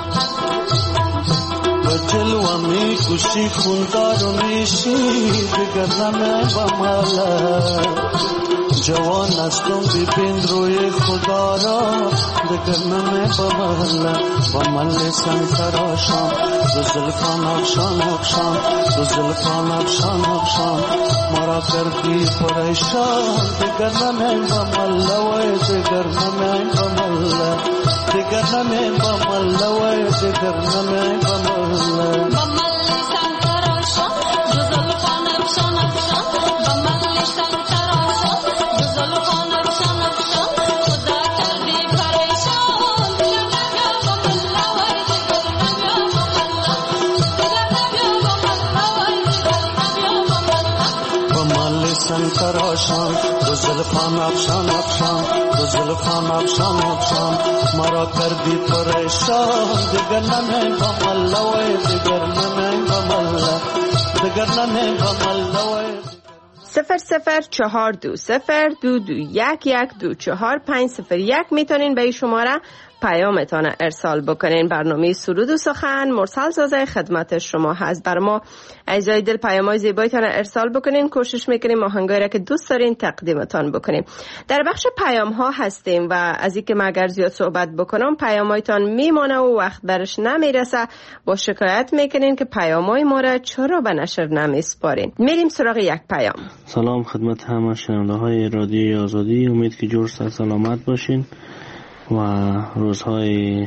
I: بجلوه می کشی خوندار و میشی دیگر نمی بمالا جوان هستم ببین روی خدا را دیگر نمی بمالا با مل سن خراشان دو زلفان افشان افشان دو زلفان افشان افشان مرا کردی پریشان دیگر نمیم با ملوی دیگر نمیم با ملا دیگر نمیم با ملوی دیگر نمیم با ملا
L: با مل سن خراشان دو زلفان افشان افشان با مل سن خراشان دو زلفان افشان افشان خدا کردی پریشان دیگر نمیا با ملوی دیگر نمیا با ملا دیگر نمیا با ملوی دیگر نمیا با ملا
I: با مل سن خراشان دو زلفان افشان افشان دو زلفان افشان افشان مرا کردی پریشان دیگر نمیم با ملوی دیگر نمیم با ملا دیگر نمیم با ملوی
B: صفر صفر چهار دو صفر دو دو یک یک دو چهار پنج صفر یک میتونین به این شماره پیامتان ارسال بکنین. برنامه سرود و سخن مرسل سازه خدمت شما هست. بر ما عزیزای دل پیام‌های زیبایتان ارسال بکنین. کوشش میکنیم آهنگایی را که دوست دارین تقدیمتان بکنیم. در بخش پیام ها هستیم و از اینکه من اگر زیاد صحبت بکنم پیام‌هایتان میمانه و وقت برش نمیرسه با شکایت میکنین که پیام‌های ما را چرا به نشر نمیسپارین. میریم سراغ یک پیام.
M: سلام خدمت همه شنونده های رادیوی آزادی. امید که جور سلامت باشین و روزهای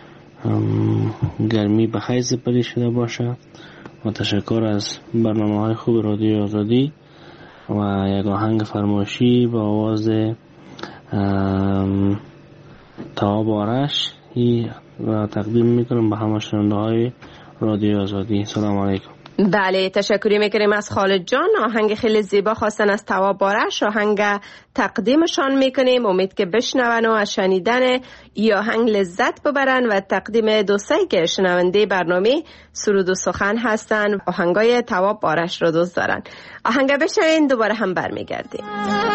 M: گرمی به خیر سپری شده باشه و تشکر از برنامه های خوب رادیو آزادی و یک آهنگ فرمایشی با آواز تاب آرش. این و تقدیم میکنم به همه شنونده های رادیو آزادی. سلام علیکم.
B: بله، تشکری میکنیم از خالد جان. آهنگ خیلی زیبا خواستن از تواب بارش، آهنگ تقدیمشان میکنیم. امید که بشنون و از شنیدن ای آهنگ لذت ببرن و تقدیم دوستایی که شنونده برنامه سرود و سخن هستن، آهنگای تواب بارش رو دوست دارن. آهنگ بشنوین، دوباره هم برمیگردیم.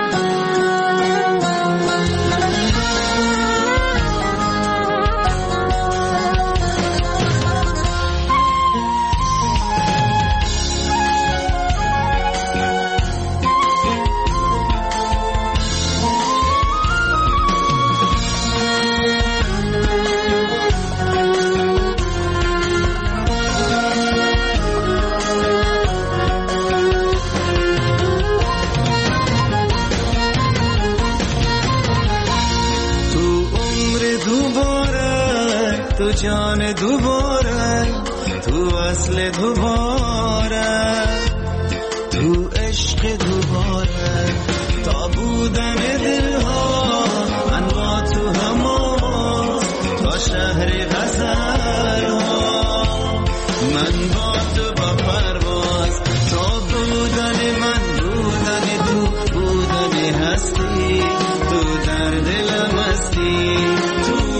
C: جان دوباره، تو اصل دوباره، تو عشق دوباره، تا بودن دلها من با تو هماس، تا شهر غزل ها من با تو با پرواز، تا بودن من بودن تو بودن هستی، تو در دلم هستی، تو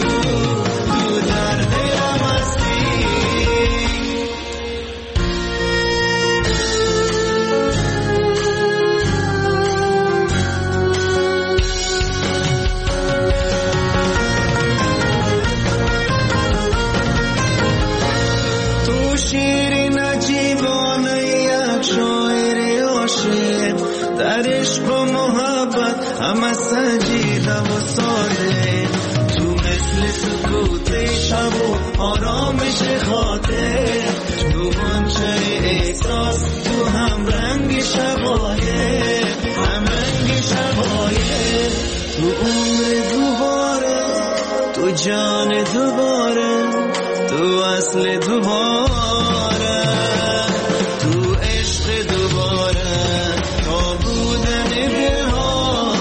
C: همه سنجیدم و ساده، تو مثل سکوت شب و آرامش خاطر، تو منچه احساس، تو هم رنگ شبایه، هم رنگ شبایه، تو عمر دوباره، تو جان دوباره، تو اصل دوباره، تو عشق دوباره، تا بودن دلها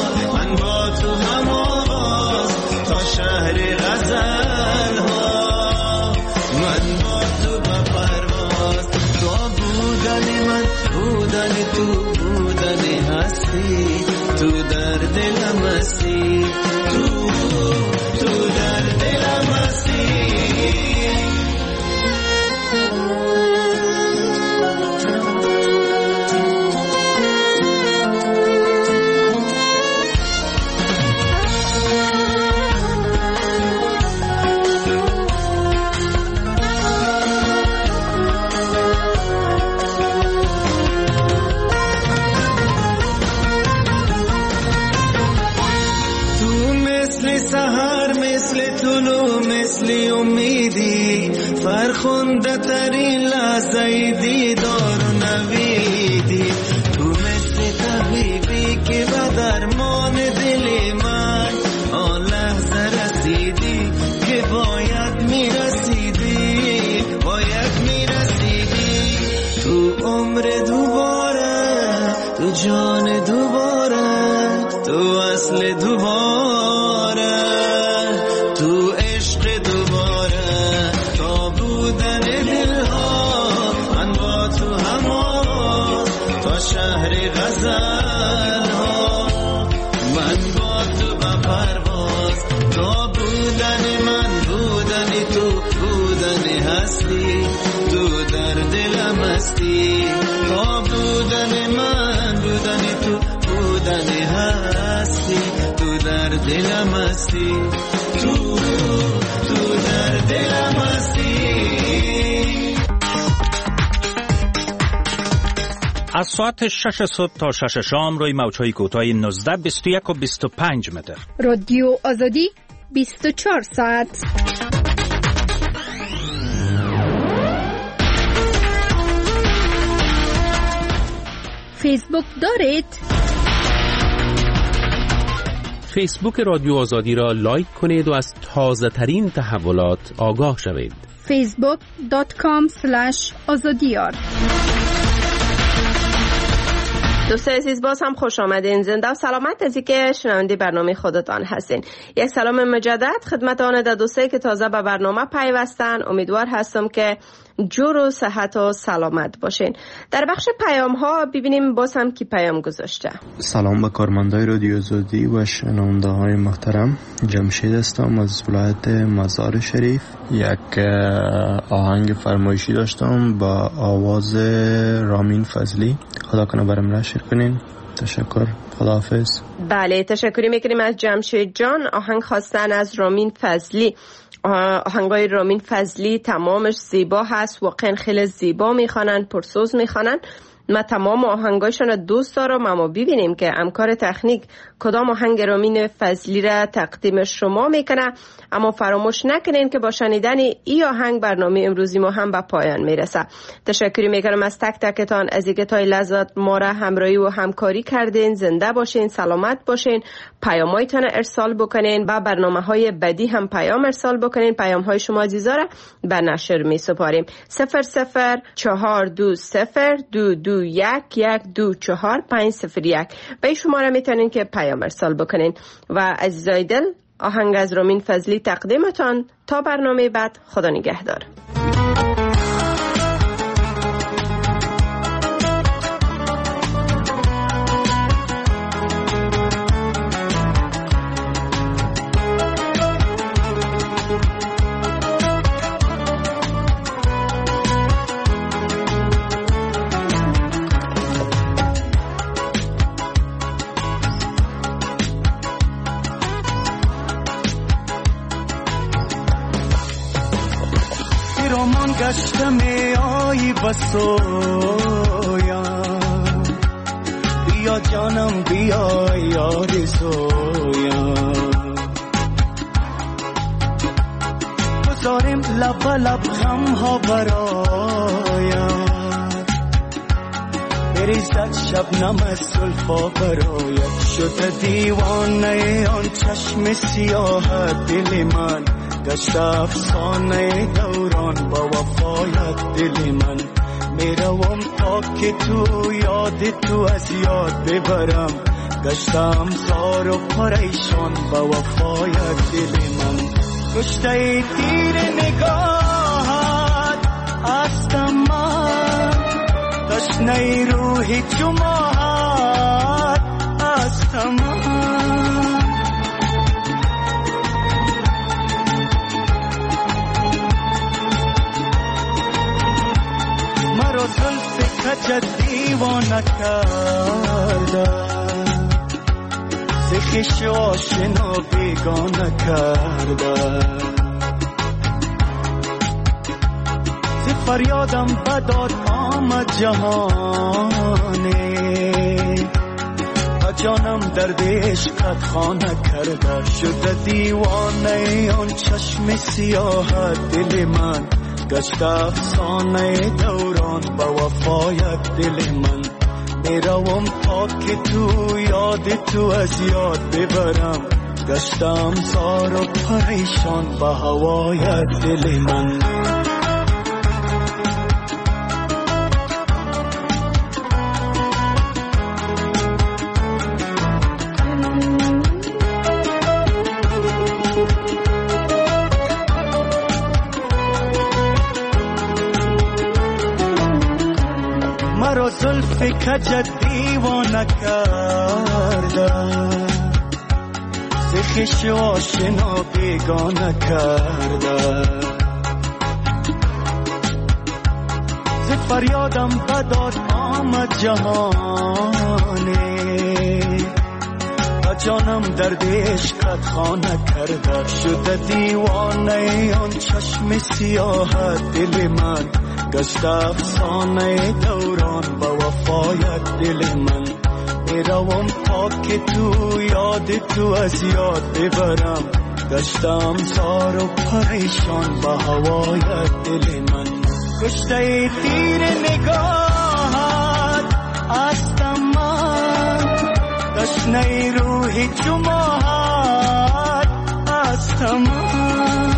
C: شهر غزل ها من با تو با پرواز، تو بودن من بودن تو بودن هستی، تو در دلم هستی، تو تو در دلم هستی. فرخنده ترین لحظه دیدار و نویدی، تو مثل طبیبی که به درمان دل من آن لحظه رسیدی که باید میرسیدی، باید میرسیدی، تو عمر دوباره، تو جان دوباره، تو اصل دوباره، تو عشق دوباره، تا بودن دلها من با تو هماس، تا شهر غزل ها من با تو با پرواز، تا بودن من بودن تو بودن هستی، تو در دلم هستی، تا بودن من بودن تو بودن هستی، تو در دلم هستی، تو تو در دلم هستی.
N: از ساعت شش صبح تا شش شام روی موج‌های کوتاه نوزده، بیست و یک و بیست و پنج متر.
G: رادیو آزادی بیست و چهار ساعت. فیسبوک دارید؟
A: فیسبوک رادیو آزادی را لایک کنید و از تازه ترین تحولات آگاه شوید.
G: فیسبوک دات کام اسلش آزادیار.
B: دوستان عزیز باز هم خوش آمدین. زنده و سلامت از اینکه شنونده برنامه خودتان هستین. یک سلام مجدد خدمت آن دوستایی که تازه به برنامه پیوستن. امیدوار هستم که جور و صحت و سلامت باشین. در بخش پیام ها ببینیم باز هم کی پیام گذاشته.
O: سلام به کارمندای رادیو آزادی و شنونده های محترم. جمشید هستم از ولایت مزار شریف. یک آهنگ فرمایشی داشتم با آواز رامین فضلی. خدا کنه برام نشر کنین. تشکر. خداحافظ.
B: بله تشکری میکنیم از جمشید جان. آهنگ خواستن از رامین فضلی. آهنگای رامین فضلی تمامش زیبا هست، واقعا خیلی زیبا میخوانن، پرسوز میخوانن. ما تمام آهنگایشون دوست دارم، اما ببینیم که همکار تکنیک کدام آهنگ رامین فضلی را تقدیم شما میکنه. اما فراموش نکنین که با شنیدن این آهنگ برنامه امروزی ما هم به پایان میرسه. تشکر میکنم از تک تکتان از اینکه تا لحظات ما را همراهی و همکاری کردین. زنده باشین، سلامت باشین. پیامایتان ارسال بکنین، با برنامه های بعدی هم پیام ارسال بکنین. پیام های شما عزیزا را به نشر می سپاریم. صفر صفر چهار دو صفر دو دو یک یک دو چهار پنج صفر یک به شماره میتونین که پیام ارسال بکنین. و عزیزای دل آهنگ از رامین فضلی تقدیمتان. تا برنامه بعد، خدا نگهدار.
I: گشتم آی بسویم، بیا جانم بیا یاد سویم، بذاریم لب لب غم ها برایم، بریزد شبنم از زلفا برایت. شده دیوانه آن چشم سیاه دل من، گشت افسانه دوران با وفایت دل من. میروم تا که تو یاد تو از یاد ببرم، گشتم زار و پریشان با وفایت دل من. کشته تیر نگاهت هستم من، تشنه روحی جماعت هستم من. مرا زلف کجت دیوانه کرده، ز خویش آشنا بیگانه کرده. ز فریادم بداد آمد جهانی، تا جانم درد عشقت خانه کرده. شده دیوانه آن چشم سیاه دل من، گشت افسانه دوران با وفایت دل من. میروم تا که تو یاد تو از یاد ببرم، گشتم زار و پریشان با هوایت دل من. مرا زلف کجت دیوانه کرده، ز خویش آشنا بیگانه کرده. ز فریادم بداد آمد جهانی، تا جانم درد عشقت خانه کرده. شده دیوانه آن چشم سیاه دل من، گشت افسانه دوران با وفایت دل من. میروم تا که تو یاد تو از یاد ببرم، گشتم زار و پریشان با هوایت دل من. کشته تیر نگاهت هستم من، تشنه روحی جماعت هستم من.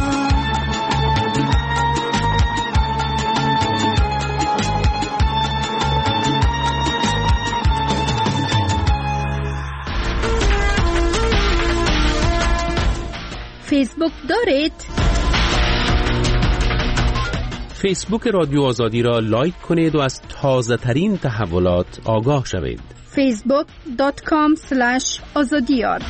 G: فیسبوک دارید؟
A: فیسبوک رادیو آزادی را لایک کنید و از تازه ترین تحولات آگاه شوید.
G: فیسبوک دات کام اسلش آزادیار.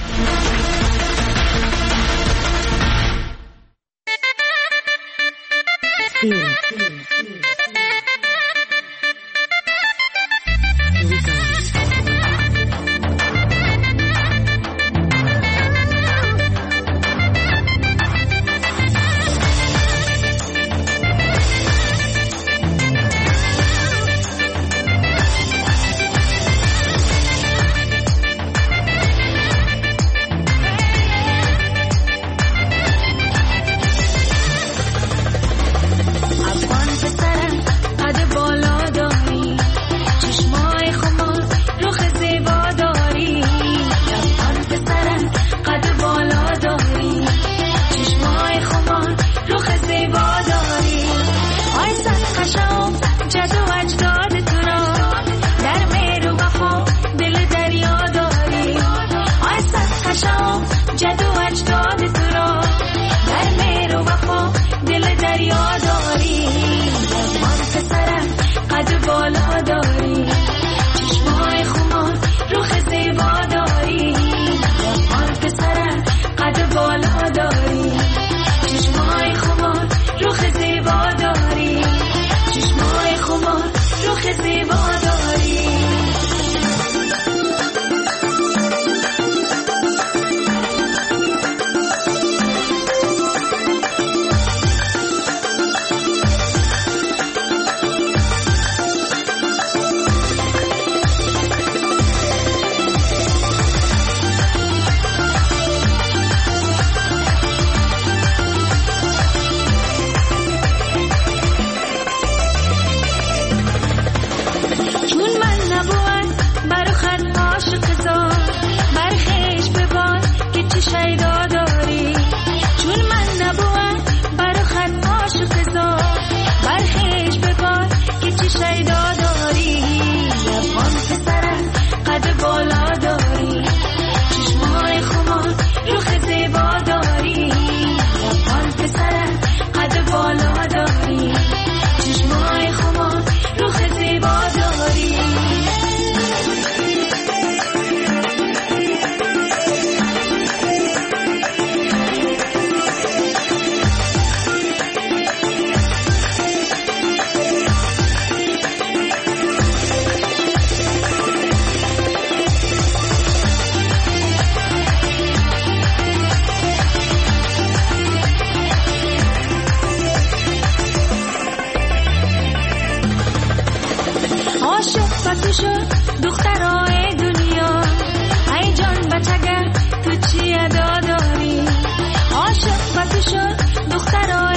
L: دخترای